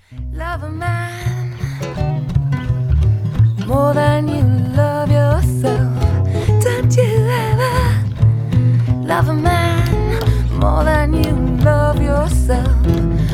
Love a man more than you love yourself. Don't you ever love a man more than you love yourself.